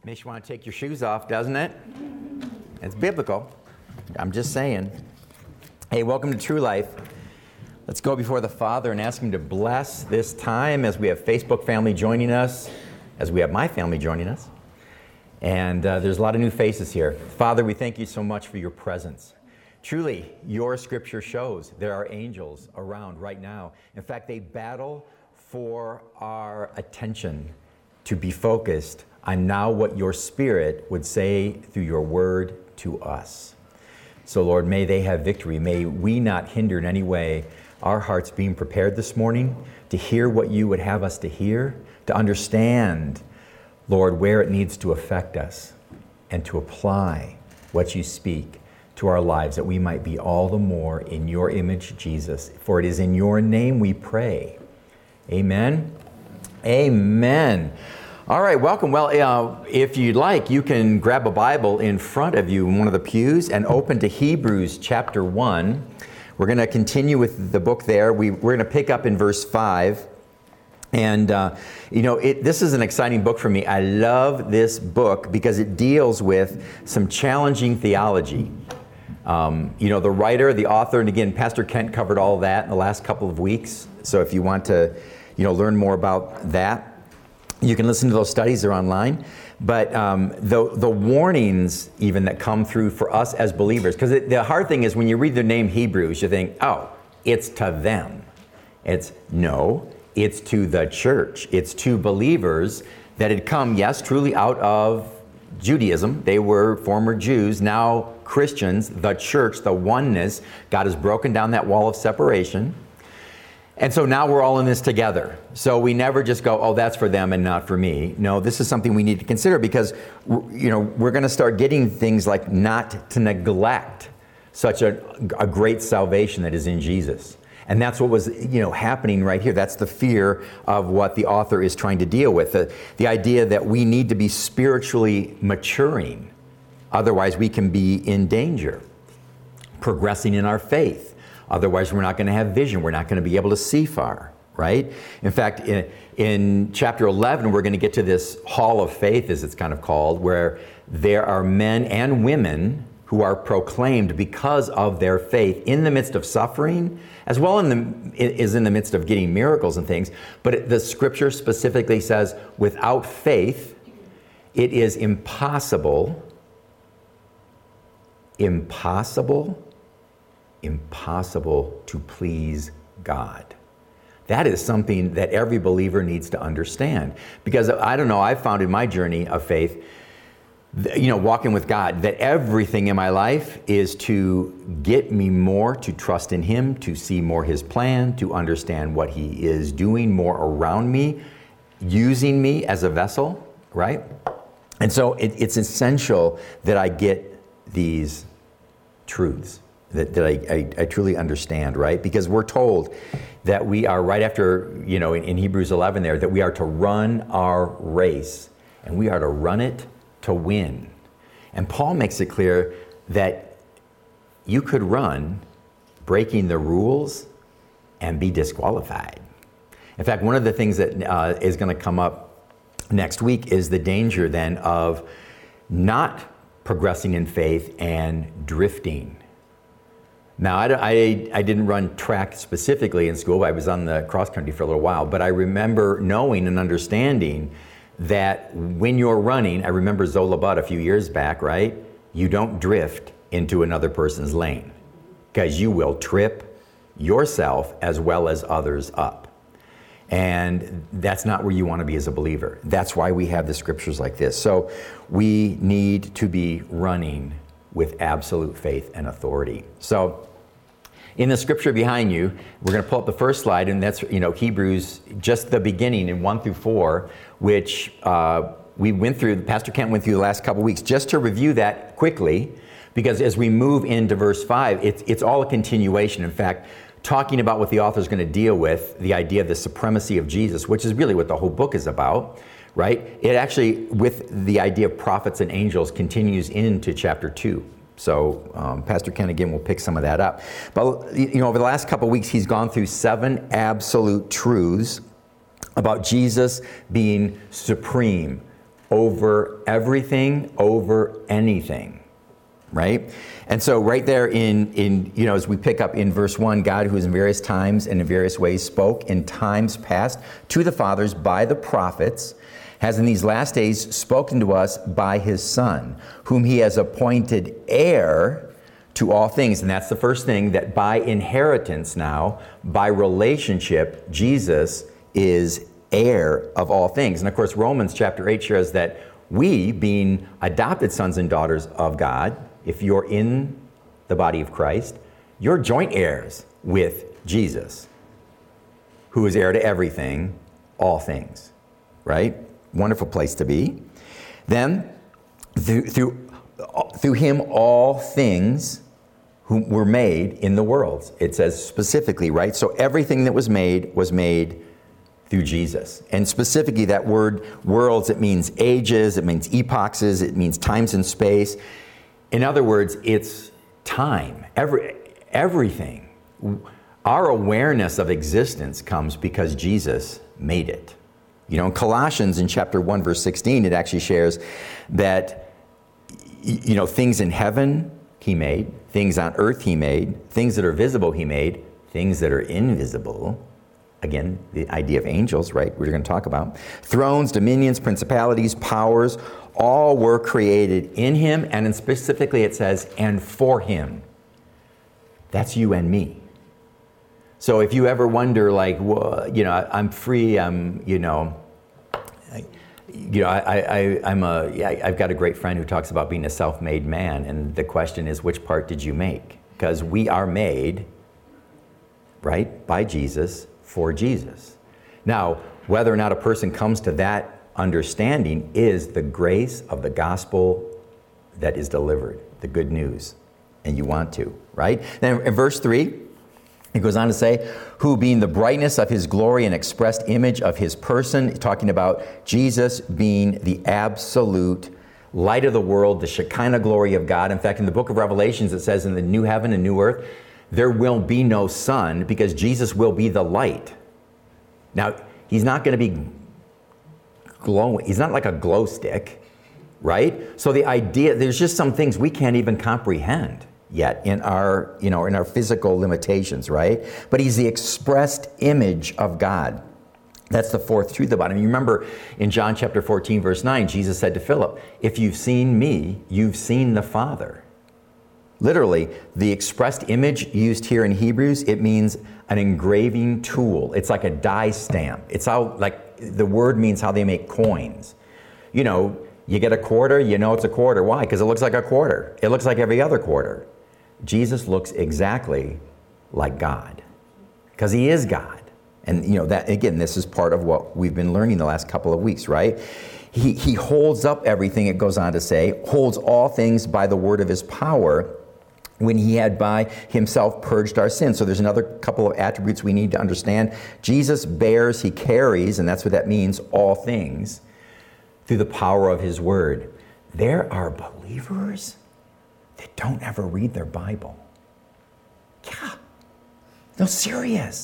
Makes you want to take your shoes off, doesn't it? It's biblical. I'm just saying. Hey, welcome to True Life. Let's go before the Father and ask Him to bless this time as we have Facebook family joining us, as we have my family joining us. And there's a lot of new faces here. Father, we thank you so much for your presence. Truly, your scripture shows there are angels around right now. In fact, they battle for our attention to be focused on now what your Spirit would say through your word to us. So, Lord, may they have victory. May we not hinder in any way our hearts being prepared this morning to hear what you would have us to hear, to understand, Lord, where it needs to affect us, and to apply what you speak to our lives, that we might be all the more in your image, Jesus. For it is in your name we pray. Amen. Amen. All right, welcome. Well, if you'd like, you can grab a Bible in front of you in one of the pews and open to Hebrews chapter 1. We're going to continue with the book there. We're going to pick up in verse 5. And, this is an exciting book for me. I love this book because it deals with some challenging theology. The writer, the author, and again, Pastor Kent covered all of that in the last couple of weeks. So if you want to, learn more about that, you can listen to those studies. They're online. But the warnings even that come through for us as believers, because the hard thing is when you read the name Hebrews, you think, oh, it's to them. It's to the church. It's to believers that had come, yes, truly out of Judaism. They were former Jews, now Christians, the church, the oneness. God has broken down that wall of separation. And so now we're all in this together. So we never just go, oh, that's for them and not for me. No, this is something we need to consider because, we're going to start getting things like not to neglect such a great salvation that is in Jesus. And that's what was, happening right here. That's the fear of what the author is trying to deal with. The idea that we need to be spiritually maturing. Otherwise, we can be in danger. Progressing in our faith. Otherwise, we're not going to have vision. We're not going to be able to see far, right? In fact, in chapter 11, we're going to get to this hall of faith, as it's kind of called, where there are men and women who are proclaimed because of their faith in the midst of suffering, as well as in the midst of getting miracles and things. But the scripture specifically says, without faith, it is impossible to please God. That is something that every believer needs to understand. Because I've found in my journey of faith, walking with God, that everything in my life is to get me more to trust in Him, to see more His plan, to understand what He is doing more around me, using me as a vessel, right? And so it's essential that I get these truths. That I truly understand, right? Because we're told that we are, right after, in Hebrews 11 there, that we are to run our race, and we are to run it to win. And Paul makes it clear that you could run breaking the rules and be disqualified. In fact, one of the things that is going to come up next week is the danger then of not progressing in faith and drifting. Now, I didn't run track specifically in school. I was on the cross country for a little while, but I remember knowing and understanding that when you're running, I remember Zola Butt a few years back, right? You don't drift into another person's lane because you will trip yourself as well as others up. And that's not where you want to be as a believer. That's why we have the scriptures like this. So we need to be running with absolute faith and authority. So in the scripture behind you, we're going to pull up the first slide, and that's, Hebrews, just the beginning in 1 through 4, which we went through, Pastor Kent went through the last couple weeks, just to review that quickly, because as we move into verse 5, it's all a continuation. In fact, talking about what the author is going to deal with, the idea of the supremacy of Jesus, which is really what the whole book is about, right? It actually, with the idea of prophets and angels, continues into chapter 2. So Pastor Ken, again, will pick some of that up. But, over the last couple of weeks, he's gone through 7 absolute truths about Jesus being supreme, over everything, over anything. Right? And so right there in as we pick up in verse 1, God, who is in various times and in various ways spoke in times past to the fathers by the prophets, has in these last days spoken to us by his Son, whom he has appointed heir to all things. And that's the first thing, that by inheritance now, by relationship, Jesus is heir of all things. And of course, Romans chapter 8 shares that we, being adopted sons and daughters of God, if you're in the body of Christ, you're joint heirs with Jesus, who is heir to everything, all things, right? Wonderful place to be. Then, through him all things who were made in the worlds. It says specifically, right? So everything that was made through Jesus. And specifically that word worlds, it means ages, it means epochs, it means times and space. In other words, it's time, everything. Our awareness of existence comes because Jesus made it. In Colossians in chapter 1, verse 16, it actually shares that, things in heaven he made, things on earth he made, things that are visible he made, things that are invisible. Again, the idea of angels, right? We're going to talk about. Thrones, dominions, principalities, powers, all were created in him, and then specifically it says, and for him. That's you and me. So if you ever wonder, like, well, I'm free, I've got a great friend who talks about being a self-made man, and the question is, which part did you make? Because we are made, right, by Jesus, for Jesus. Now, whether or not a person comes to that understanding is the grace of the gospel that is delivered, the good news, and you want to, right? Then in verse 3, it goes on to say, who being the brightness of his glory and expressed image of his person, talking about Jesus being the absolute light of the world, the Shekinah glory of God. In fact, in the book of Revelations, it says in the new heaven and new earth, there will be no sun because Jesus will be the light. Now, he's not going to be glowing. He's not like a glow stick, right? So the idea, there's just some things we can't even comprehend yet in our, in our physical limitations, right? But he's the expressed image of God. That's the fourth truth about him. You remember in John chapter 14, verse 9, Jesus said to Philip, if you've seen me, you've seen the Father. Literally, the expressed image used here in Hebrews, it means an engraving tool. It's like a die stamp. It's how, like, the word means how they make coins. You get a quarter, it's a quarter. Why? Because it looks like a quarter. It looks like every other quarter. Jesus looks exactly like God because he is God. And, that, again, this is part of what we've been learning the last couple of weeks, right? He holds up everything, it goes on to say, holds all things by the word of his power, when he had by himself purged our sins. So there's another couple of attributes we need to understand. Jesus bears, he carries, and that's what that means, all things, through the power of his word. There are believers that don't ever read their Bible. Yeah. No, serious.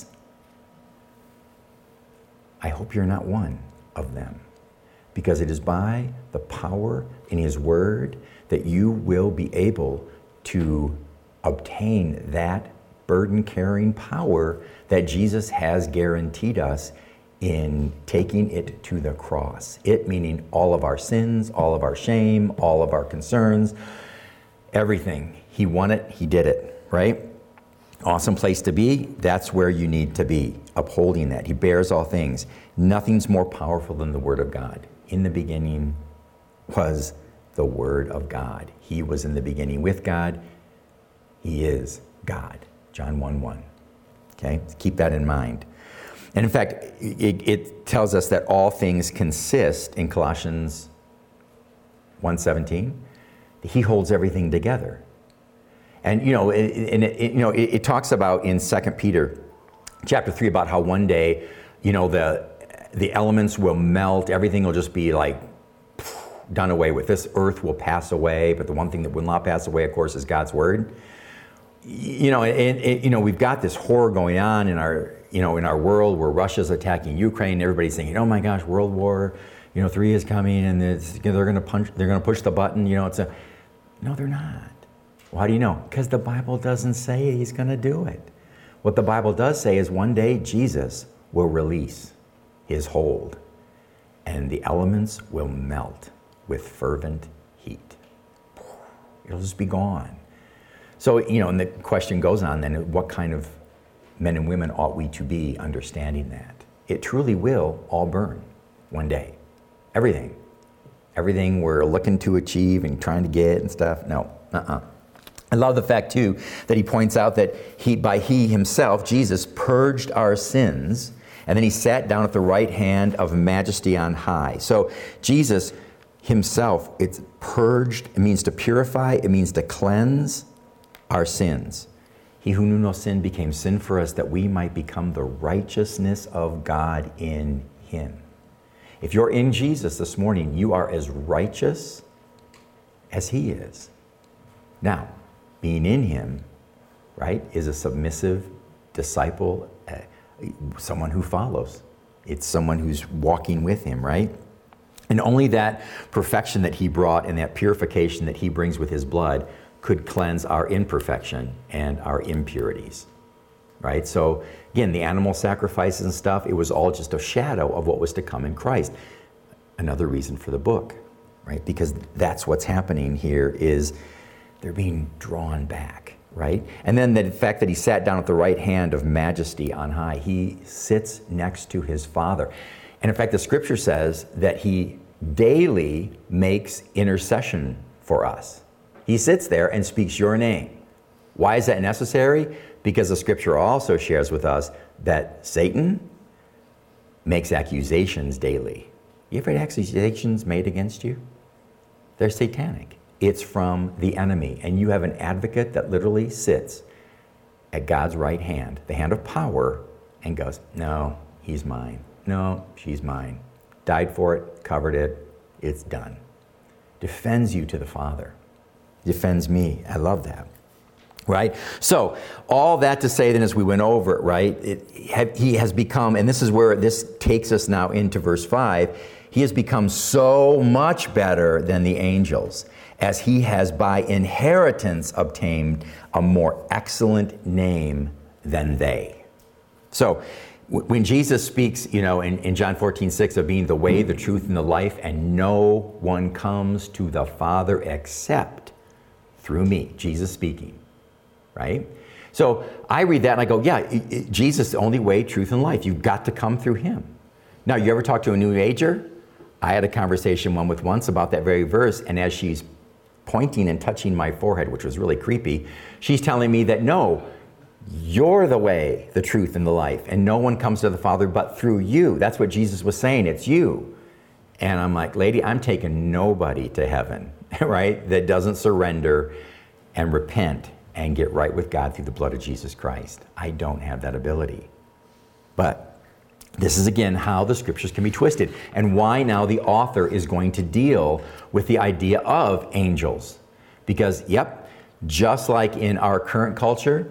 I hope you're not one of them, because it is by the power in his word that you will be able to obtain that burden-carrying power that Jesus has guaranteed us in taking it to the cross. It meaning all of our sins, all of our shame, all of our concerns, everything. He won it, he did it, right? Awesome place to be. That's where you need to be, upholding that. He bears all things. Nothing's more powerful than the Word of God. In the beginning was the Word of God. He was in the beginning with God. He is God. John 1:1. Okay? Keep that in mind. And in fact, it tells us that all things consist in Colossians 1:17. He holds everything together. And it talks about in 2 Peter chapter 3 about how one day, the elements will melt, everything will just be like done away with. This earth will pass away, but the one thing that will not pass away, of course, is God's word. We've got this horror going on in our world where Russia's attacking Ukraine. Everybody's thinking, oh my gosh, World War 3 is coming and they're going to push the button, no, they're not. Why do you know? Because the Bible doesn't say he's going to do it. What the Bible does say is one day Jesus will release his hold and the elements will melt with fervent heat. It'll just be gone. So, and the question goes on then, what kind of men and women ought we to be understanding that? It truly will all burn one day. Everything. Everything we're looking to achieve and trying to get and stuff. No, I love the fact, too, that he points out that he himself, Jesus, purged our sins, and then he sat down at the right hand of majesty on high. So Jesus himself, it's purged. It means to purify. It means to cleanse our sins. He who knew no sin became sin for us that we might become the righteousness of God in him. If you're in Jesus this morning, you are as righteous as he is. Now, being in him, right, is a submissive disciple, someone who follows. It's someone who's walking with him, right? And only that perfection that he brought and that purification that he brings with his blood could cleanse our imperfection and our impurities, right? So again, the animal sacrifices and stuff, it was all just a shadow of what was to come in Christ. Another reason for the book, right? Because that's what's happening here is they're being drawn back, right? And then the fact that he sat down at the right hand of majesty on high, he sits next to his Father. And in fact, the scripture says that he daily makes intercession for us. He sits there and speaks your name. Why is that necessary? Because the scripture also shares with us that Satan makes accusations daily. You ever had accusations made against you? They're satanic. It's from the enemy. And you have an advocate that literally sits at God's right hand, the hand of power, and goes, no, he's mine. No, she's mine. Died for it, covered it, it's done. Defends you to the Father. Defends me. I love that. Right? So, all that to say then as we went over it, right, he has become, and this is where this takes us now into verse 5, he has become so much better than the angels, as he has by inheritance obtained a more excellent name than they. So, when Jesus speaks, in John 14:6 of being the way, the truth, and the life, and no one comes to the Father except through me, Jesus speaking, right? So I read that and I go, yeah, Jesus is the only way, truth, and life. You've got to come through him. Now, you ever talk to a New Ager? I had a conversation once about that very verse, and as she's pointing and touching my forehead, which was really creepy, she's telling me that no, you're the way, the truth, and the life, and no one comes to the Father but through you. That's what Jesus was saying. It's you. And I'm like, lady, I'm taking nobody to heaven, right, that doesn't surrender and repent and get right with God through the blood of Jesus Christ. I don't have that ability. But this is, again, how the scriptures can be twisted and why now the author is going to deal with the idea of angels. Because, yep, just like in our current culture,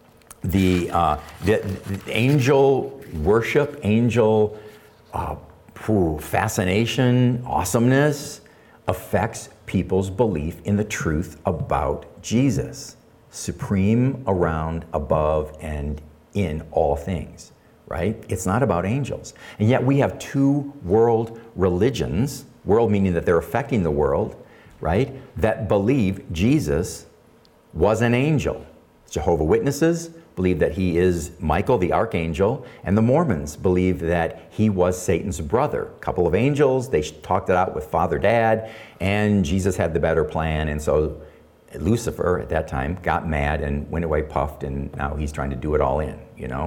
the angel worship, angel fascination, awesomeness affects people's belief in the truth about Jesus, supreme, around, above, and in all things, right? It's not about angels. And yet we have two world religions, world meaning that they're affecting the world, right, that believe Jesus was an angel. Jehovah's Witnesses believe that he is Michael, the archangel, and the Mormons believe that he was Satan's brother. A couple of angels, they talked it out with Father Dad, and Jesus had the better plan, and so Lucifer at that time got mad and went away puffed, and now he's trying to do it all in,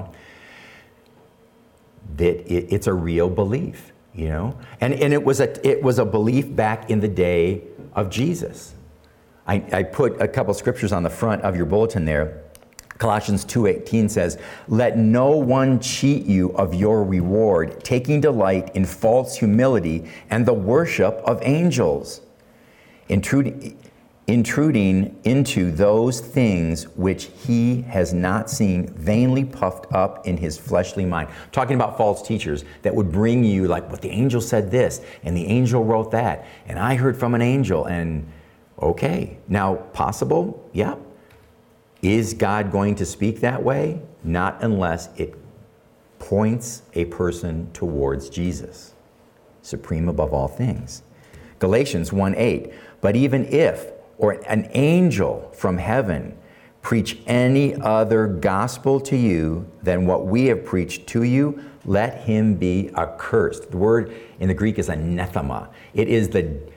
That it's a real belief, And it was a belief back in the day of Jesus. I put a couple scriptures on the front of your bulletin there. Colossians 2:18 says, "Let no one cheat you of your reward, taking delight in false humility and the worship of angels, intruding into those things which he has not seen, vainly puffed up in his fleshly mind. Talking about false teachers that would bring you like, but the angel said this, and the angel wrote that, and I heard from an angel, and okay. Now, possible? Yeah. Is God going to speak that way? Not unless it points a person towards Jesus, supreme above all things. Galatians 1:8, but even if, or an angel from heaven, preach any other gospel to you than what we have preached to you, let him be accursed. The word in the Greek is anathema. It is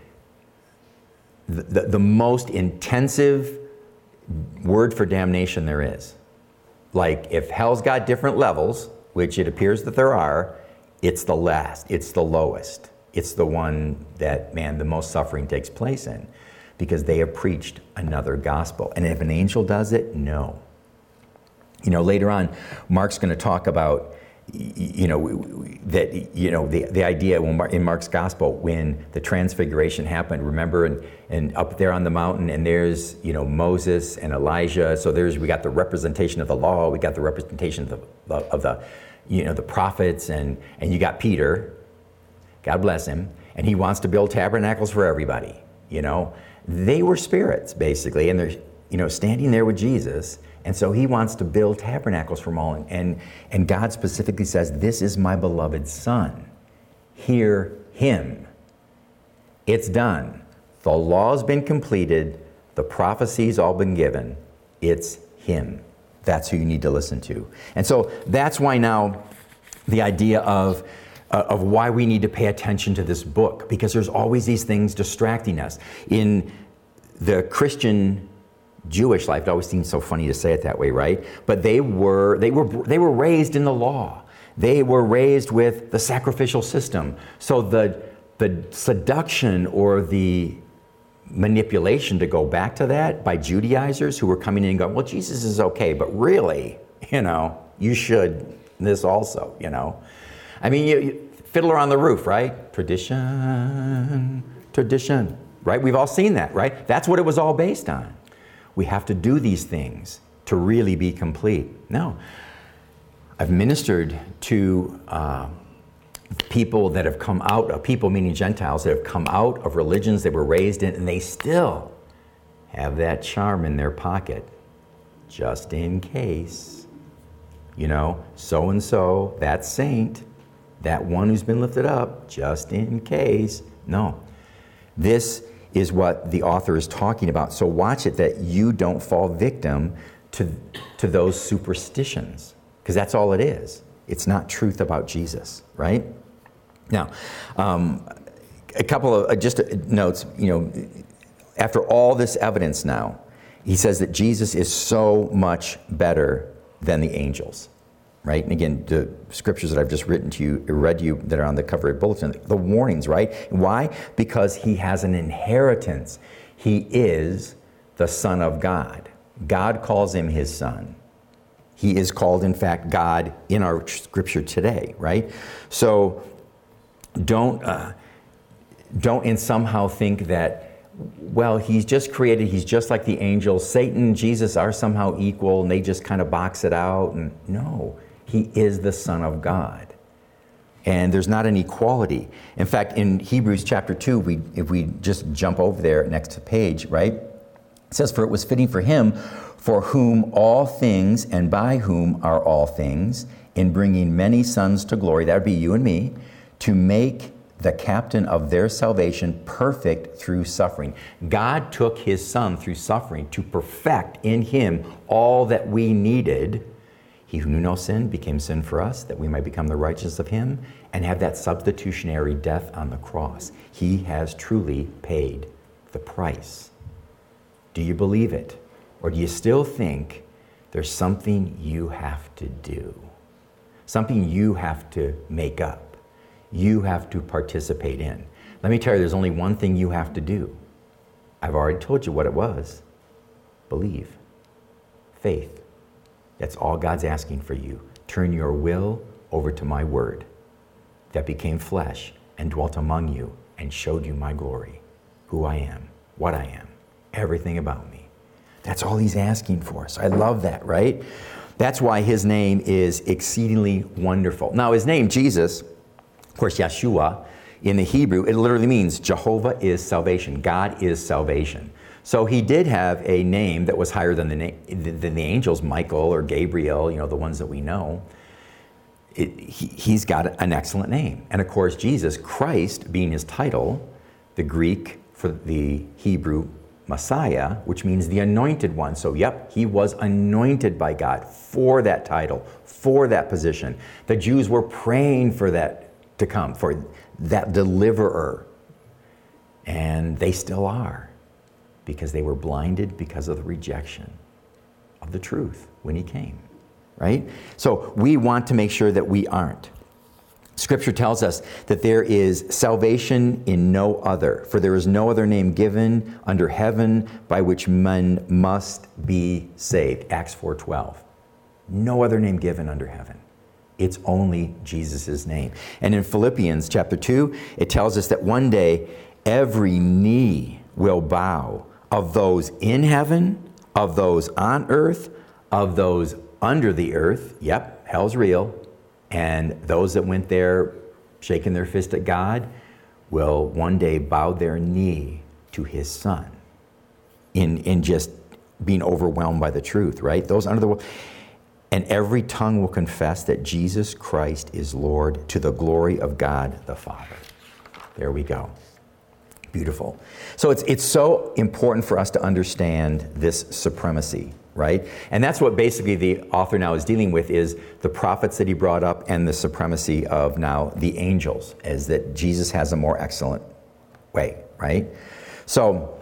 the most intensive word for damnation there is. Like, if hell's got different levels, which it appears that there are, it's the last, it's the lowest. It's the one that, man, the most suffering takes place in, because they have preached another gospel. And if an angel does it, no. You know, later on, Mark's going to talk about, you know, that, you know, the idea in Mark's gospel, when the transfiguration happened, remember, and up there on the mountain, and there's, you know, Moses and Elijah. So we got the representation of the law, we got the representation of the you know, the prophets, and you got Peter, God bless him, and he wants to build tabernacles for everybody. You know, they were spirits basically, and they're, you know, standing there with Jesus. And so he wants to build tabernacles for them all. And God specifically says, this is my beloved son. Hear him. It's done. The law's been completed. The prophecy's all been given. It's him. That's who you need to listen to. And so that's why now the idea of why we need to pay attention to this book, because there's always these things distracting us. In the Christian Jewish life, it always seems so funny to say it that way, right? But they were raised in the law. They were raised with the sacrificial system. So the seduction or the manipulation to go back to that by Judaizers who were coming in and going, well, Jesus is okay, but really, you know, you should this also, you know. I mean, you Fiddler on the Roof, right? Tradition, right? We've all seen that, right? That's what it was all based on. We have to do these things to really be complete. No. I've ministered to people that have come out, people meaning Gentiles, that have come out of religions they were raised in, and they still have that charm in their pocket, just in case. You know, so-and-so, that saint, that one who's been lifted up, just in case. No. This is what the author is talking about. So watch it that you don't fall victim to those superstitions, because that's all it is. It's not truth about Jesus, right? Now, a couple of just notes, you know, after all this evidence now, he says that Jesus is so much better than the angels, right? And again, the scriptures that I've just read to you that are on the cover of the bulletin, the warnings, right? Why? Because he has an inheritance. He is the Son of God. God calls him his son. He is called, in fact, God in our scripture today, right? So don't and somehow think that, well, he's just created, he's just like the angels. Satan and Jesus are somehow equal, and they just kind of box it out. And no, he is the Son of God. And there's not an equality. In fact, in Hebrews chapter 2, if we just jump over there next page, right? It says, for it was fitting for him, for whom all things and by whom are all things, in bringing many sons to glory, that would be you and me, to make the captain of their salvation perfect through suffering. God took his son through suffering to perfect in him all that we needed. He who knew no sin became sin for us, that we might become the righteousness of him and have that substitutionary death on the cross. He has truly paid the price. Do you believe it? Or do you still think there's something you have to do? Something you have to make up? You have to participate in. Let me tell you, there's only one thing you have to do. I've already told you what it was. Believe. Faith. That's all God's asking for you. Turn your will over to my word that became flesh and dwelt among you and showed you my glory, who I am, what I am. everything about me. That's all he's asking for. So I love that, right? That's why his name is exceedingly wonderful. Now, his name, Jesus, of course, Yeshua, in the Hebrew, it literally means Jehovah is salvation. God is salvation. So he did have a name that was higher than the angels, Michael or Gabriel, the ones that we know. He's got an excellent name. And of course, Jesus, Christ being his title, the Greek for the Hebrew Messiah, which means the anointed one. So yep, he was anointed by God for that title, for that position. The Jews were praying for that to come, for that deliverer. And they still are, because they were blinded because of the rejection of the truth when he came, right? So we want to make sure that we aren't. Scripture tells us that there is salvation in no other, for there is no other name given under heaven by which men must be saved. Acts 4:12. No other name given under heaven. It's only Jesus' name. And in Philippians chapter 2, it tells us that one day every knee will bow, of those in heaven, of those on earth, of those under the earth. Yep, hell's real. And those that went there shaking their fist at God will one day bow their knee to his Son in just being overwhelmed by the truth, right? Those under the world. And every tongue will confess that Jesus Christ is Lord, to the glory of God the Father. There we go. Beautiful. So it's so important for us to understand this supremacy, right? And that's what basically the author now is dealing with, is the prophets that he brought up and the supremacy of now the angels, as that Jesus has a more excellent way, right? So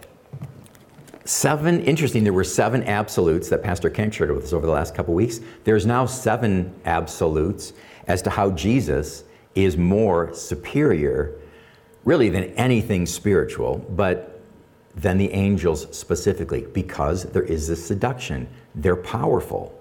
there were 7 absolutes that Pastor Kent shared with us over the last couple weeks. There's now 7 absolutes as to how Jesus is more superior, really, than anything spiritual, but than the angels specifically, because there is this seduction. They're powerful.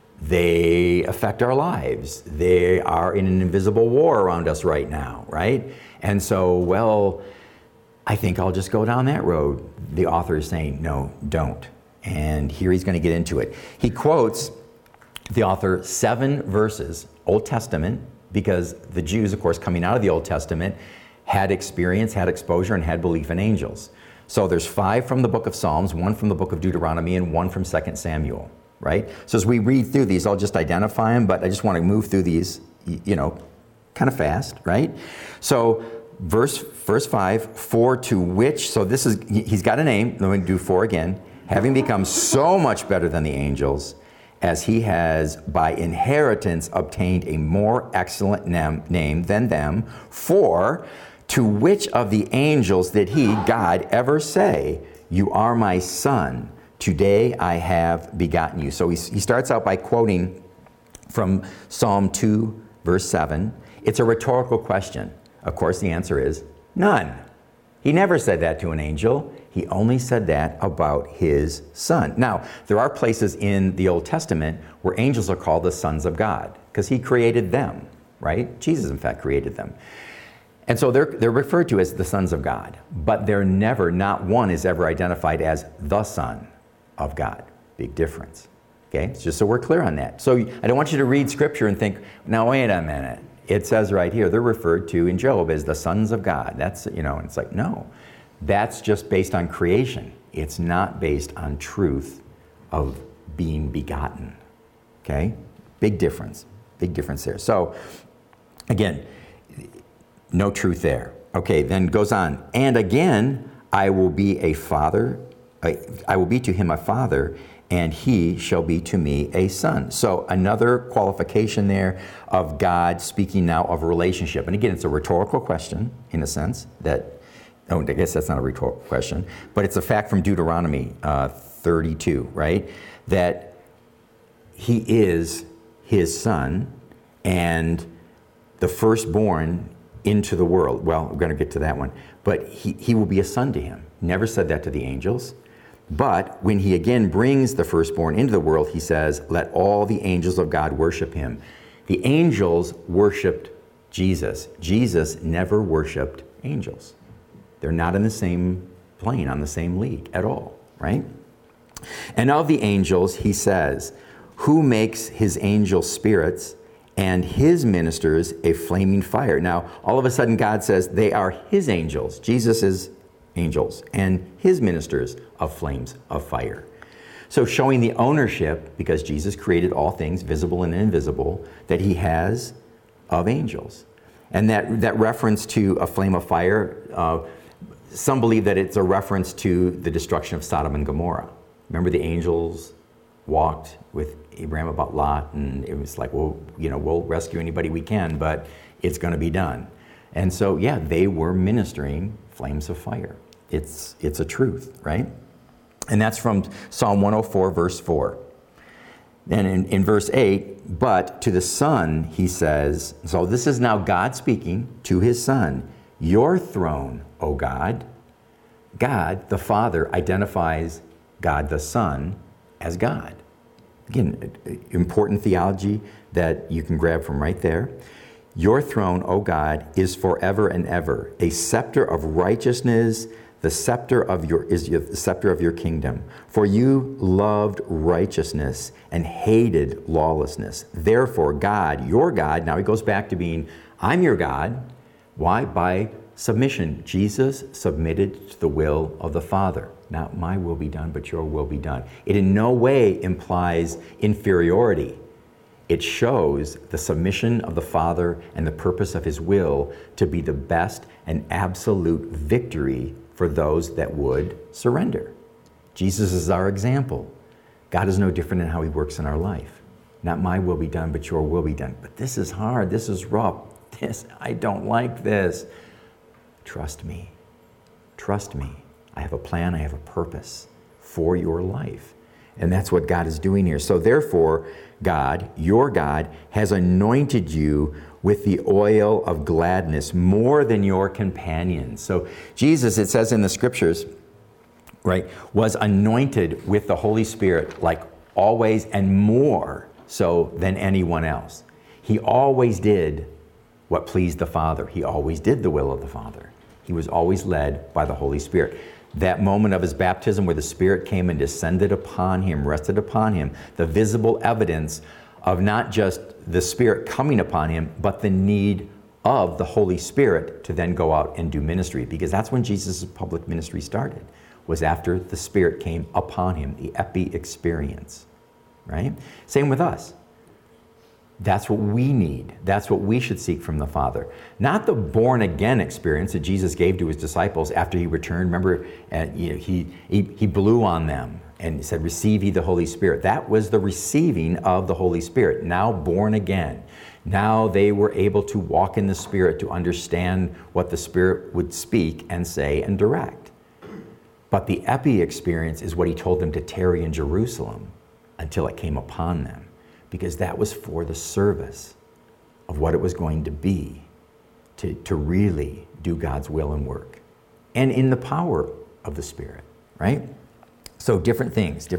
They affect our lives. They are in an invisible war around us right now, right? And so, well, I think I'll just go down that road. The author is saying, no, don't. And here he's going to get into it. He quotes, the author, 7 verses, Old Testament, because the Jews, of course, coming out of the Old Testament, had experience, had exposure, and had belief in angels. So there's 5 from the book of Psalms, 1 from the book of Deuteronomy, and 1 from 2 Samuel, right? So as we read through these, I'll just identify them, but I just want to move through these, kind of fast, right? So verse 5, for to which, so this is, he's got a name, let me do 4 again, having become so much better than the angels, as he has by inheritance obtained a more excellent name than them, for to which of the angels did he, God, ever say, you are my son, today I have begotten you? So he starts out by quoting from Psalm 2, verse 7. It's a rhetorical question. Of course, the answer is none. He never said that to an angel. He only said that about his son. Now, there are places in the Old Testament where angels are called the sons of God, because he created them, right? Jesus, in fact, created them. And so they're referred to as the sons of God, but they're never, not one is ever identified as the Son of God. Big difference. Okay? It's just so we're clear on that. So I don't want you to read Scripture and think, now wait a minute. It says right here, they're referred to in Job as the sons of God. That's, and it's like, no. That's just based on creation. It's not based on truth of being begotten. Okay? Big difference. Big difference there. So, again, no truth there. Okay, then goes on. And again, I will be a father. I will be to him a father, and he shall be to me a son. So another qualification there of God speaking now of a relationship. And again, it's a rhetorical question in a sense that, I guess that's not a rhetorical question, but it's a fact from Deuteronomy 32, right? That he is his son and the firstborn into the world. Well, we're going to get to that one. But he will be a son to him. Never said that to the angels. But when he again brings the firstborn into the world, he says, let all the angels of God worship him. The angels worshiped Jesus. Jesus never worshiped angels. They're not in the same plane, on the same league at all. right? And of the angels, he says, who makes his angel spirits and his ministers a flaming fire. Now, all of a sudden, God says they are his angels, Jesus' angels, and his ministers of flames of fire. So showing the ownership, because Jesus created all things, visible and invisible, that he has of angels. And that reference to a flame of fire, some believe that it's a reference to the destruction of Sodom and Gomorrah. Remember the angels walked with Abraham about Lot, and it was like, well, we'll rescue anybody we can, but it's going to be done. And so, yeah, they were ministering flames of fire. It's a truth, right? And that's from Psalm 104, verse 4. Then in verse 8, but to the Son, he says, so this is now God speaking to his Son, your throne, O God. God, the Father, identifies God, the Son, as God. Again, important theology that you can grab from right there. Your throne, O God, is forever and ever. A scepter of righteousness, the scepter of your kingdom. For you loved righteousness and hated lawlessness. Therefore, God, your God, now he goes back to being, I'm your God. Why? By submission. Jesus submitted to the will of the Father. Not my will be done, but your will be done. It in no way implies inferiority. It shows the submission of the Father and the purpose of his will to be the best and absolute victory for those that would surrender. Jesus is our example. God is no different in how he works in our life. Not my will be done, but your will be done. But this is hard. This is rough. I don't like this. Trust me. Trust me. I have a plan, I have a purpose for your life. And that's what God is doing here. So therefore, God, your God, has anointed you with the oil of gladness more than your companions. So Jesus, it says in the scriptures, right, was anointed with the Holy Spirit like always and more so than anyone else. He always did what pleased the Father. He always did the will of the Father. He was always led by the Holy Spirit. That moment of his baptism where the Spirit came and descended upon him, rested upon him, the visible evidence of not just the Spirit coming upon him, but the need of the Holy Spirit to then go out and do ministry. Because that's when Jesus' public ministry started, was after the Spirit came upon him, the epi experience, right? Same with us. That's what we need. That's what we should seek from the Father. Not the born-again experience that Jesus gave to his disciples after he returned. Remember, he blew on them and said, receive ye the Holy Spirit. That was the receiving of the Holy Spirit, now born again. Now they were able to walk in the Spirit to understand what the Spirit would speak and say and direct. But the epi experience is what he told them to tarry in Jerusalem until it came upon them. Because that was for the service of what it was going to be, to really do God's will and work. And in the power of the Spirit, right? So different things.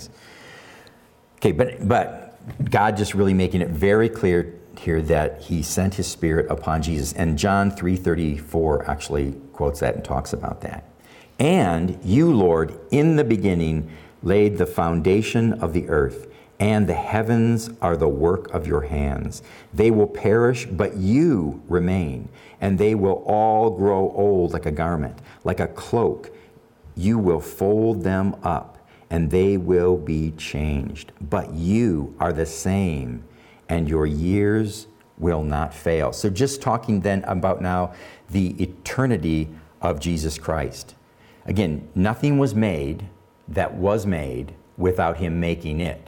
Okay, but God just really making it very clear here that he sent his Spirit upon Jesus. And John 3:34 actually quotes that and talks about that. And you, Lord, in the beginning laid the foundation of the earth, and the heavens are the work of your hands. They will perish, but you remain, and they will all grow old like a garment, like a cloak. You will fold them up, and they will be changed. But you are the same, and your years will not fail. So just talking then about now the eternity of Jesus Christ. Again, nothing was made that was made without him making it.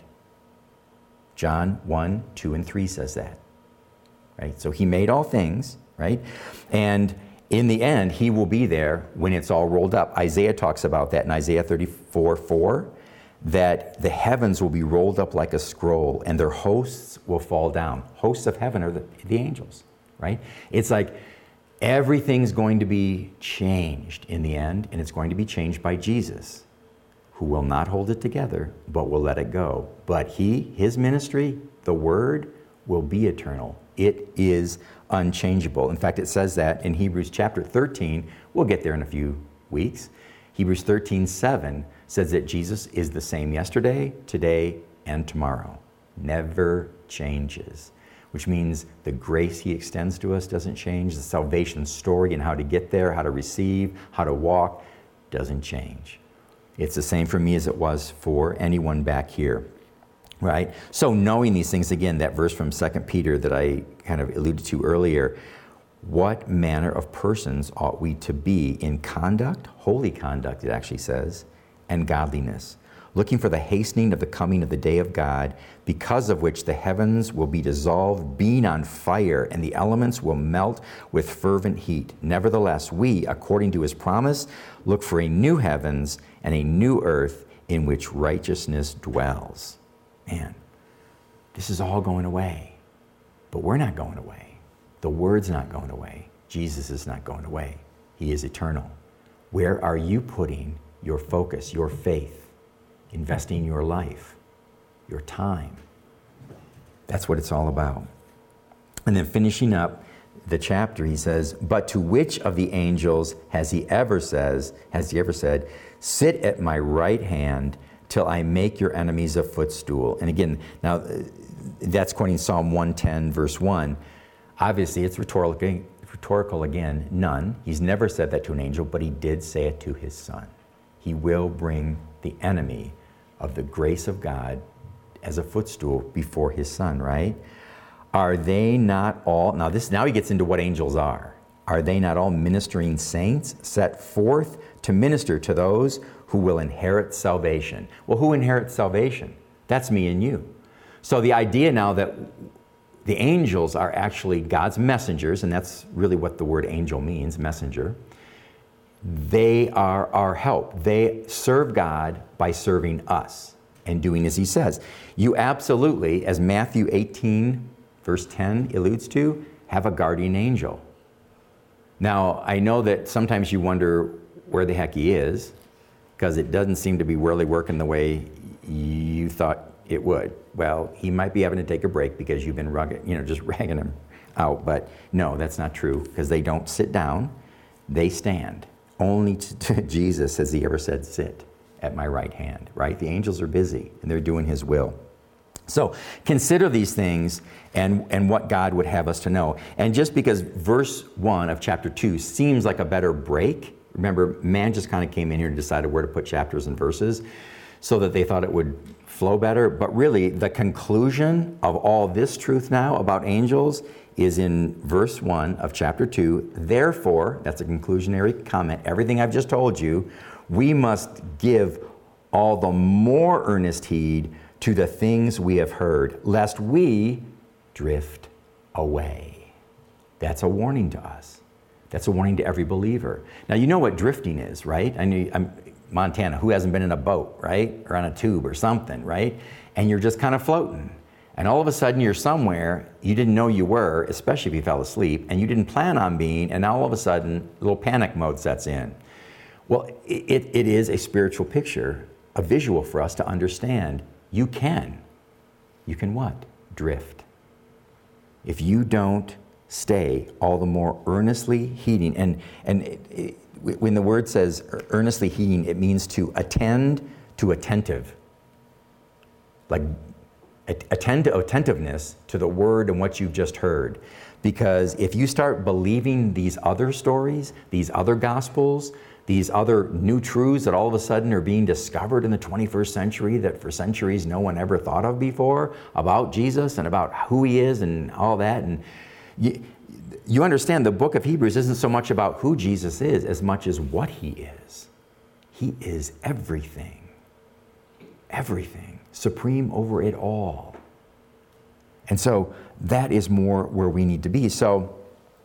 John 1, 2, and 3 says that, right? So he made all things, right? And in the end, he will be there when it's all rolled up. Isaiah talks about that in Isaiah 34:4, that the heavens will be rolled up like a scroll and their hosts will fall down. Hosts of heaven are the angels, right? It's like everything's going to be changed in the end, and it's going to be changed by Jesus, who will not hold it together, but will let it go. But his ministry, the word, will be eternal. It is unchangeable. In fact, it says that in Hebrews chapter 13. We'll get there in a few weeks. Hebrews 13:7 says that Jesus is the same yesterday, today, and tomorrow. Never changes. Which means the grace he extends to us doesn't change. The salvation story and how to get there, how to receive, how to walk, doesn't change. It's the same for me as it was for anyone back here, right? So knowing these things, again, that verse from 2 Peter that I kind of alluded to earlier, what manner of persons ought we to be in conduct, holy conduct it actually says, and godliness, looking for the hastening of the coming of the day of God, because of which the heavens will be dissolved, being on fire, and the elements will melt with fervent heat. Nevertheless, we, according to his promise, look for a new heavens and a new earth in which righteousness dwells. Man, this is all going away, but we're not going away. The word's not going away. Jesus is not going away. He is eternal. Where are you putting your focus, your faith? Investing your life, your time. That's what it's all about. And then finishing up the chapter, he says, but to which of the angels has he ever said, sit at my right hand till I make your enemies a footstool? And again, now that's quoting Psalm 110, verse 1. Obviously, it's rhetorical again, none. He's never said that to an angel, but he did say it to his son. He will bring the enemy of the grace of God as a footstool before his son, right? Are they not all, now he gets into what angels are. Are they not all ministering saints set forth to minister to those who will inherit salvation? Well, who inherits salvation? That's me and you. So the idea now that the angels are actually God's messengers, and that's really what the word angel means, messenger. They are our help. They serve God by serving us and doing as he says. You absolutely, as Matthew 18, verse 10 alludes to, have a guardian angel. Now, I know that sometimes you wonder where the heck he is, because it doesn't seem to be really working the way you thought it would. Well, he might be having to take a break because you've been just ragging him out. But no, that's not true, because they don't sit down, they stand. Only to Jesus has he ever said, sit at my right hand, right? The angels are busy and they're doing his will. So consider these things and what God would have us to know. And just because verse 1 of chapter 2 seems like a better break, remember, man just kind of came in here and decided where to put chapters and verses so that they thought it would flow better. But really, the conclusion of all this truth now about angels is in verse 1 of chapter 2. Therefore, that's a conclusionary comment, everything I've just told you, we must give all the more earnest heed to the things we have heard, lest we drift away. That's a warning to us. That's a warning to every believer. Now, you know what drifting is, right? I'm Montana, who hasn't been in a boat, right? Or on a tube or something, right? And you're just kind of floating. And all of a sudden you're somewhere you didn't know you were, especially if you fell asleep, and you didn't plan on being, and now all of a sudden a little panic mode sets in. Well, it is a spiritual picture, a visual for us to understand. You can what? Drift. If you don't stay all the more earnestly heeding, and when the word says earnestly heeding, it means to attend to attentive. Like attend to attentiveness to the word and what you've just heard. Because if you start believing these other stories, these other gospels, these other new truths that all of a sudden are being discovered in the 21st century that for centuries no one ever thought of before about Jesus and about who he is and all that. And you understand the book of Hebrews isn't so much about who Jesus is as much as what he is. He is everything. Everything. Supreme over it all. And so that is more where we need to be. So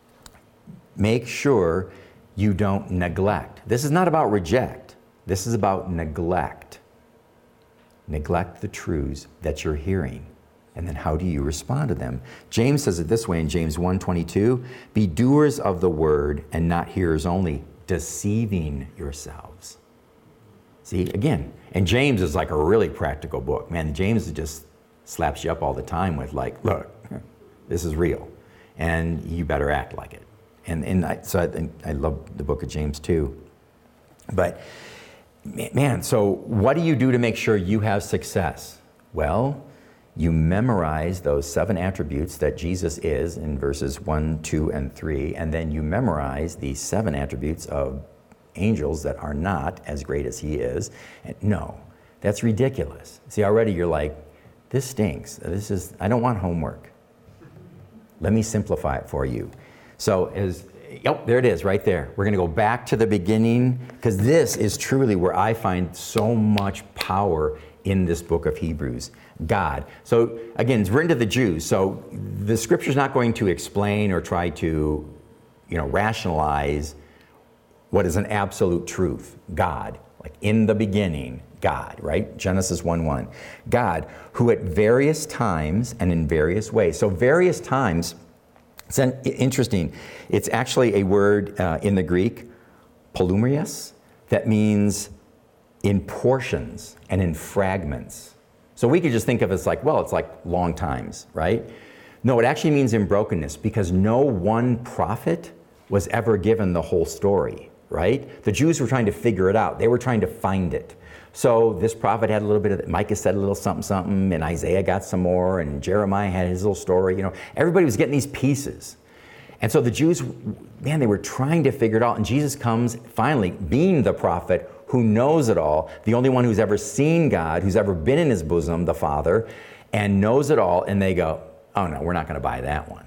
make sure you don't neglect. This is not about reject. This is about neglect. Neglect the truths that you're hearing. And then how do you respond to them? James says it this way in James 1:22, be doers of the word and not hearers only, deceiving yourselves. See, again, and James is like a really practical book. Man, James just slaps you up all the time with like, look, this is real, and you better act like it. So I love the book of James too. But Man, so what do you do to make sure you have success? Well, you memorize those 7 attributes that Jesus is in verses 1, 2, and 3, and then you memorize the 7 attributes of angels that are not as great as he is. No, that's ridiculous. See, already you're like, this stinks. I don't want homework. Let me simplify it for you. So yep, there it is right there. We're going to go back to the beginning, because this is truly where I find so much power in this book of Hebrews. God. So again, it's written to the Jews. So the scripture's not going to explain or try to, rationalize what is an absolute truth. God. Like in the beginning, God, right? Genesis 1:1. God, who at various times and in various ways. So various times, it's interesting. It's actually a word in the Greek, polymerios, that means in portions and in fragments. So we could just think of it as like, well, it's like long times, right? No, it actually means in brokenness, because no one prophet was ever given the whole story, right? The Jews were trying to figure it out. They were trying to find it. So this prophet had a little bit of it. Micah said a little something, something, and Isaiah got some more, and Jeremiah had his little story. Everybody was getting these pieces. And so the Jews, man, they were trying to figure it out. And Jesus comes, finally, being the prophet who knows it all, the only one who's ever seen God, who's ever been in his bosom, the Father, and knows it all. And they go, oh, no, we're not going to buy that one.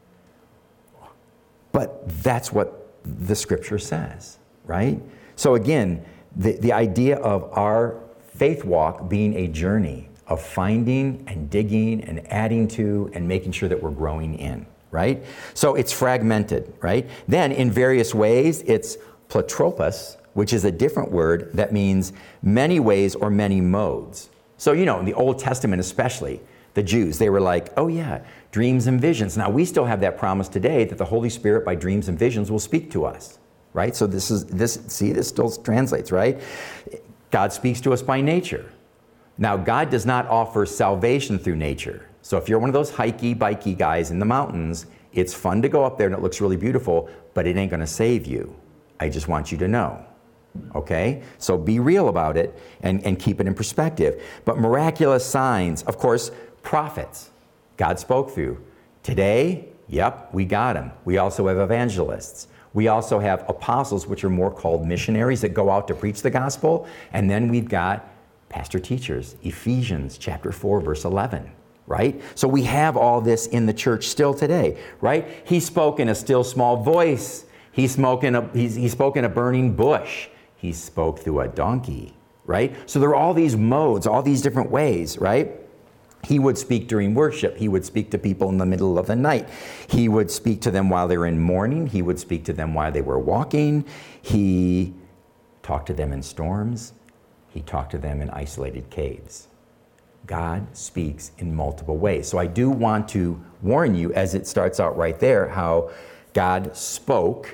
But that's what the scripture says, right? So again, the idea of our faith walk being a journey of finding and digging and adding to and making sure that we're growing in, right? So it's fragmented, right? Then in various ways, it's platropos, which is a different word that means many ways or many modes. So, in the Old Testament especially, the Jews, they were like, oh yeah, dreams and visions. Now we still have that promise today that the Holy Spirit by dreams and visions will speak to us. Right? So this still translates, right? God speaks to us by nature. Now, God does not offer salvation through nature. So if you're one of those hikey, bikey guys in the mountains, it's fun to go up there and it looks really beautiful, but it ain't going to save you. I just want you to know. Okay? So be real about it and keep it in perspective. But miraculous signs, of course, prophets, God spoke through. Today, yep, we got them. We also have evangelists. We also have apostles, which are more called missionaries that go out to preach the gospel. And then we've got pastor teachers, Ephesians chapter 4, verse 11, right? So we have all this in the church still today, right? He spoke in a still small voice. He spoke in a burning bush. He spoke through a donkey, right? So there are all these modes, all these different ways, right? He would speak during worship. He would speak to people in the middle of the night. He would speak to them while they were in mourning. He would speak to them while they were walking. He talked to them in storms. He talked to them in isolated caves. God speaks in multiple ways. So I do want to warn you, as it starts out right there, how God spoke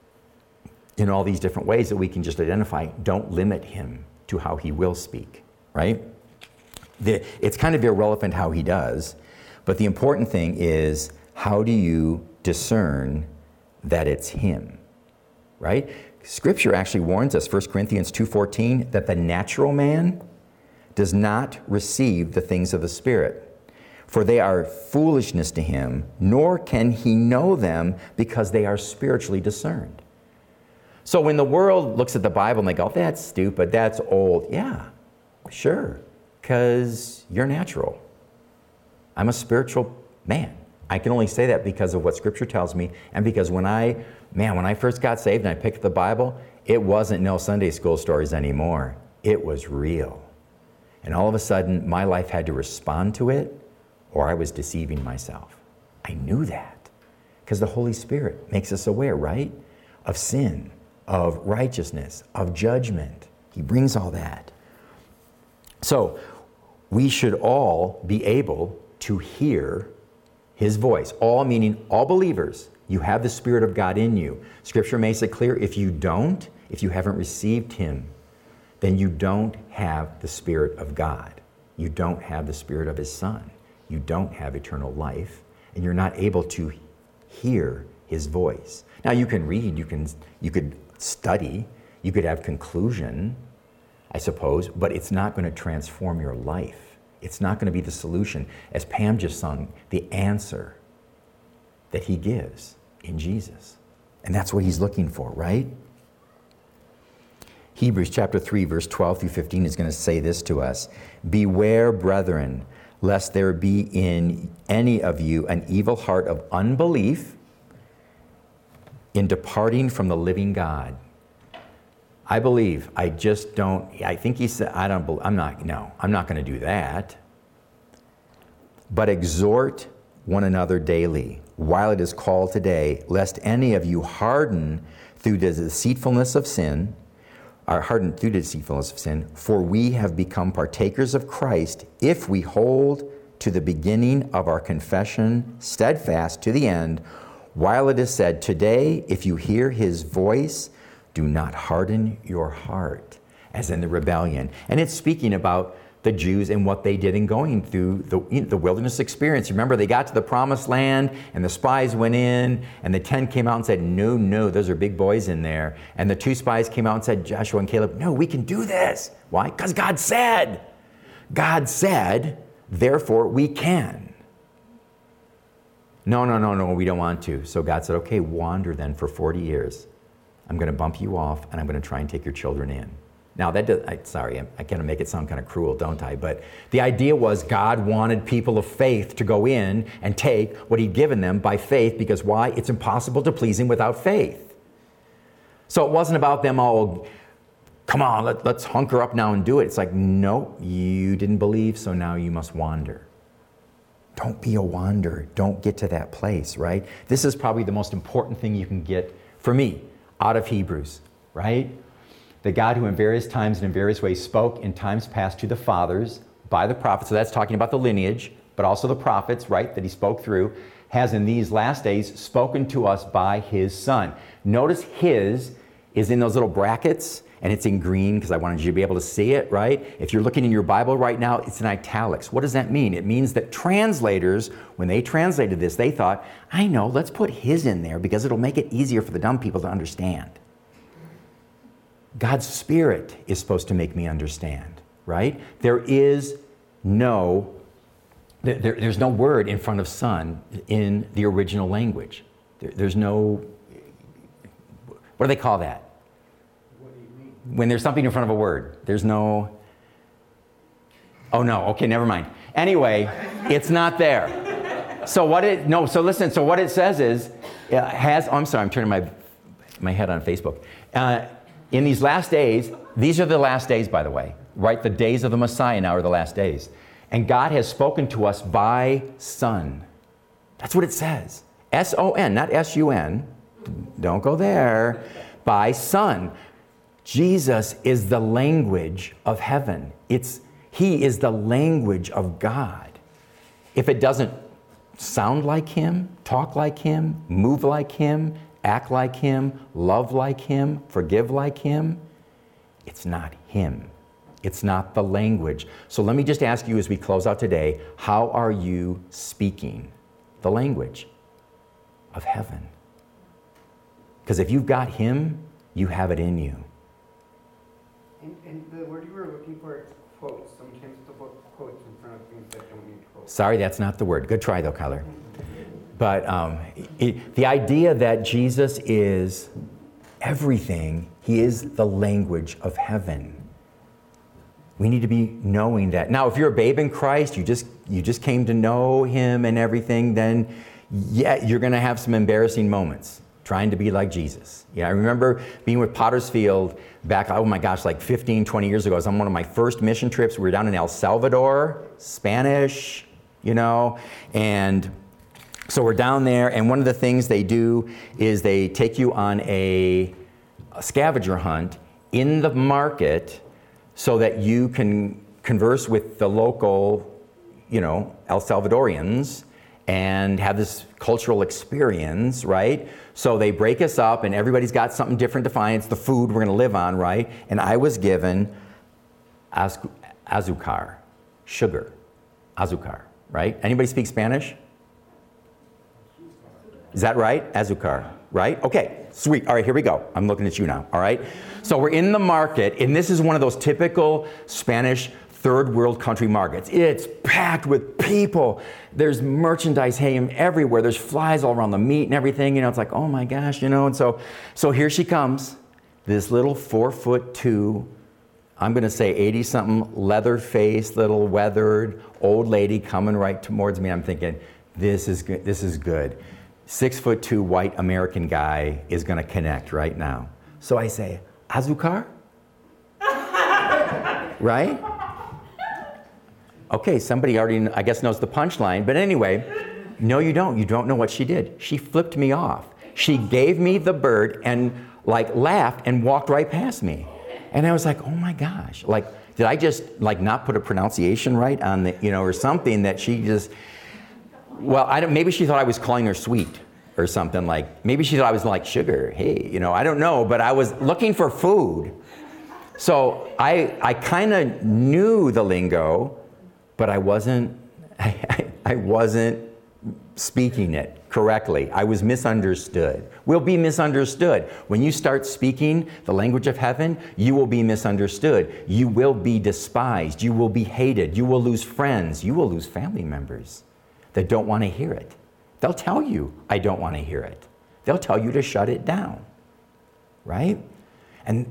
in all these different ways that we can just identify. Don't limit him to how he will speak, right? It's kind of irrelevant how he does, but the important thing is, how do you discern that it's him, right? Scripture actually warns us, 1 Corinthians 2:14, that the natural man does not receive the things of the Spirit, for they are foolishness to him, nor can he know them because they are spiritually discerned. So when the world looks at the Bible and they go, that's stupid, that's old. Yeah, sure. Because you're natural. I'm a spiritual man. I can only say that because of what Scripture tells me, and because when I first got saved and I picked up the Bible, it wasn't no Sunday school stories anymore. It was real. And all of a sudden, my life had to respond to it, or I was deceiving myself. I knew that because the Holy Spirit makes us aware, right? Of sin, of righteousness, of judgment. He brings all that. So, we should all be able to hear his voice. All meaning all believers. You have the Spirit of God in you. Scripture makes it clear, if you haven't received him, then you don't have the Spirit of God. You don't have the Spirit of his Son. You don't have eternal life, and you're not able to hear his voice. Now you can read, you could study, you could have conclusion, I suppose, but it's not going to transform your life. It's not going to be the solution. As Pam just sung, the answer that he gives in Jesus. And that's what he's looking for, right? Hebrews chapter 3, verse 12 through 15 is going to say this to us. Beware, brethren, lest there be in any of you an evil heart of unbelief in departing from the living God. I believe, I think he said, I'm not going to do that. But exhort one another daily, while it is called today, lest any of you harden through the deceitfulness of sin, for we have become partakers of Christ if we hold to the beginning of our confession steadfast to the end, while it is said, today, if you hear his voice, do not harden your heart, as in the rebellion. And it's speaking about the Jews and what they did in going through the wilderness experience. Remember, they got to the promised land, and the spies went in, and the 10 came out and said, no, those are big boys in there. And the 2 spies came out and said, Joshua and Caleb, no, we can do this. Why? Because God said. God said, therefore we can. No, we don't want to. So God said, okay, wander then for 40 years. I'm going to bump you off, and I'm going to try and take your children in. Now, I kind of make it sound kind of cruel, don't I? But the idea was God wanted people of faith to go in and take what he'd given them by faith, because why? It's impossible to please him without faith. So it wasn't about them all, come on, let's hunker up now and do it. It's like, no, you didn't believe, so now you must wander. Don't be a wanderer. Don't get to that place, right? This is probably the most important thing you can get, for me, out of Hebrews, right? The God who in various times and in various ways spoke in times past to the fathers by the prophets, so that's talking about the lineage, but also the prophets, right, that he spoke through, has in these last days spoken to us by his Son. Notice his is in those little brackets, and it's in green because I wanted you to be able to see it, right? If you're looking in your Bible right now, it's in italics. What does that mean? It means that translators, when they translated this, they thought, I know, let's put his in there because it'll make it easier for the dumb people to understand. God's Spirit is supposed to make me understand, right? There's no word in front of Son in the original language. There's no, what do they call that? What do you mean? When there's something in front of a word, there's no, oh no, okay, never mind. Anyway, it's not there. So what it says is, I'm sorry, I'm turning my head on Facebook. In these last days, these are the last days, by the way, right? The days of the Messiah now are the last days. And God has spoken to us by Son. That's what it says. S-O-N, not S-U-N. Don't go there. By Son. Jesus is the language of heaven. He is the language of God. If it doesn't sound like him, talk like him, move like him, act like him, love like him, forgive like him, it's not him. It's not the language. So let me just ask you as we close out today, how are you speaking the language of heaven? Because if you've got him, you have it in you. And the word you were looking for is quotes. Sometimes to put quotes in front of things that don't need quotes. Sorry, that's not the word. Good try though, Kyler. But the idea that Jesus is everything, he is the language of heaven. We need to be knowing that. Now, if you're a babe in Christ, you just came to know him and everything, then yeah, you're going to have some embarrassing moments trying to be like Jesus. Yeah, I remember being with Potter's Field back, oh my gosh, like 15, 20 years ago. I was on one of my first mission trips. We were down in El Salvador, Spanish, and so we're down there, and one of the things they do is they take you on a scavenger hunt in the market so that you can converse with the local, El Salvadorians and have this cultural experience, right? So they break us up, and everybody's got something different to find. It's the food we're going to live on, right? And I was given azúcar, sugar, azúcar, right? Anybody speak Spanish? Is that right? Azúcar. right? Okay, sweet. All right, here we go. I'm looking at you now, all right? So we're in the market, and this is one of those typical Spanish third world country markets. It's packed with people. There's merchandise hanging everywhere. There's flies all around the meat and everything. It's like, oh my gosh, and so here she comes, this little 4'2", I'm going to say 80-something, leather-faced, little weathered old lady coming right towards me. I'm thinking, this is good. This is good. 6'2" white American guy is going to connect right now. So I say, azúcar? Right? Okay, somebody already, I guess, knows the punchline. But anyway, no, you don't. You don't know what she did. She flipped me off. She gave me the bird and laughed and walked right past me. And I was like, oh my gosh. Did I just not put a pronunciation right on the, or something that she just, well, maybe she thought I was calling her sweet or something maybe she thought I was like sugar. Hey, I don't know, but I was looking for food. So I kind of knew the lingo, but I wasn't speaking it correctly. I was misunderstood. We'll be misunderstood. When you start speaking the language of heaven, you will be misunderstood. You will be despised. You will be hated. You will lose friends. You will lose family members that don't want to hear it. They'll tell you, I don't want to hear it. They'll tell you to shut it down, right? And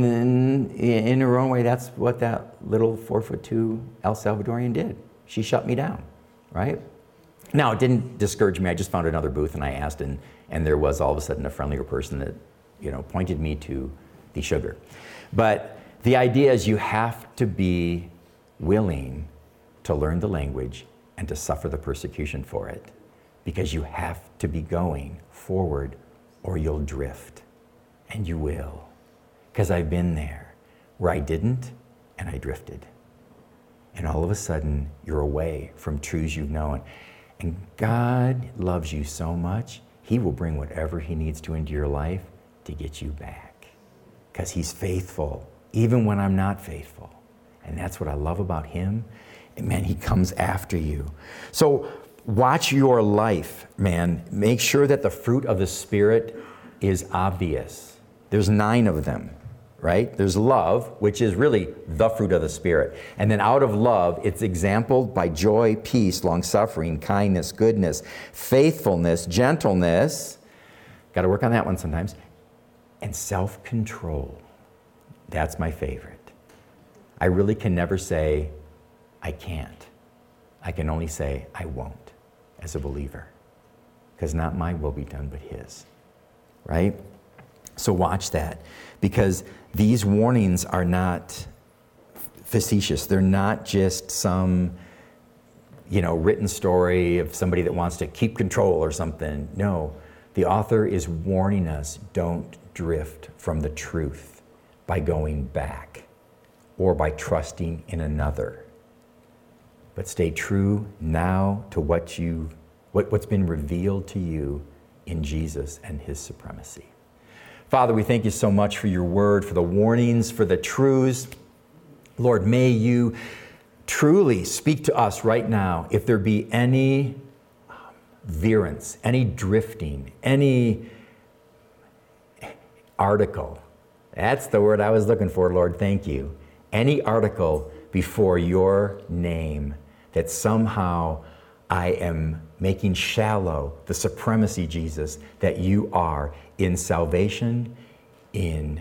in her own way, that's what that little 4'2" El Salvadorian did. She shut me down, right? Now, it didn't discourage me. I just found another booth and I asked, and there was all of a sudden a friendlier person that, pointed me to the sugar. But the idea is you have to be willing to learn the language and to suffer the persecution for it, because you have to be going forward or you'll drift, and you will. Because I've been there where I didn't and I drifted. And all of a sudden, you're away from truths you've known. And God loves you so much, He will bring whatever He needs to into your life to get you back. Because He's faithful, even when I'm not faithful. And that's what I love about Him. And man, He comes after you. So watch your life, man. Make sure that the fruit of the Spirit is obvious. There's 9 of them. Right? There's love, which is really the fruit of the Spirit. And then out of love, it's exampled by joy, peace, long-suffering, kindness, goodness, faithfulness, gentleness. Got to work on that one sometimes. And self-control. That's my favorite. I really can never say, I can't. I can only say, I won't, as a believer. Because not my will be done, but His. Right? So watch that. Because these warnings are not facetious. They're not just some, written story of somebody that wants to keep control or something. No, the author is warning us, don't drift from the truth by going back or by trusting in another. But stay true now to what's been revealed to you in Jesus and His supremacy. Father, we thank You so much for Your word, for the warnings, for the truths. Lord, may You truly speak to us right now if there be any veerance, any drifting, any article. That's the word I was looking for, Lord. Thank You. Any article before Your name that somehow I am making shallow the supremacy, Jesus, that You are in salvation, in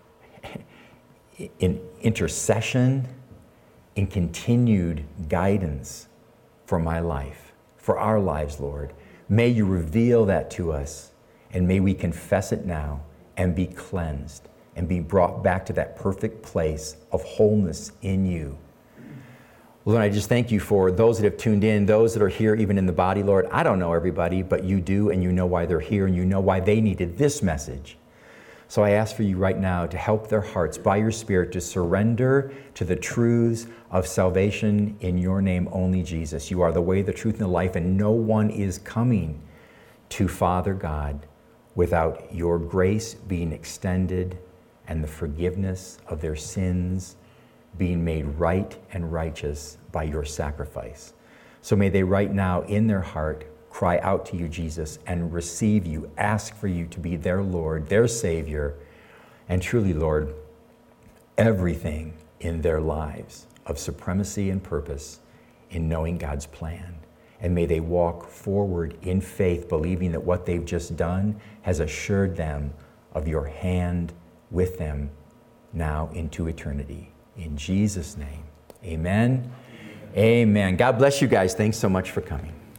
intercession, in continued guidance for my life, for our lives, Lord. May You reveal that to us, and may we confess it now and be cleansed and be brought back to that perfect place of wholeness in You. Lord, I just thank You for those that have tuned in, those that are here even in the body, Lord. I don't know everybody, but You do, and You know why they're here, and You know why they needed this message. So I ask for You right now to help their hearts by Your Spirit to surrender to the truths of salvation in Your name only, Jesus. You are the way, the truth, and the life, and no one is coming to Father God without Your grace being extended and the forgiveness of their sins being made right and righteous by Your sacrifice. So may they right now in their heart cry out to you, Jesus, and receive you, ask for you to be their Lord, their Savior, and truly, Lord, everything in their lives of supremacy and purpose in knowing God's plan. And may they walk forward in faith, believing that what they've just done has assured them of your hand with them now into eternity. In Jesus' name, amen. Amen. God bless you guys. Thanks so much for coming.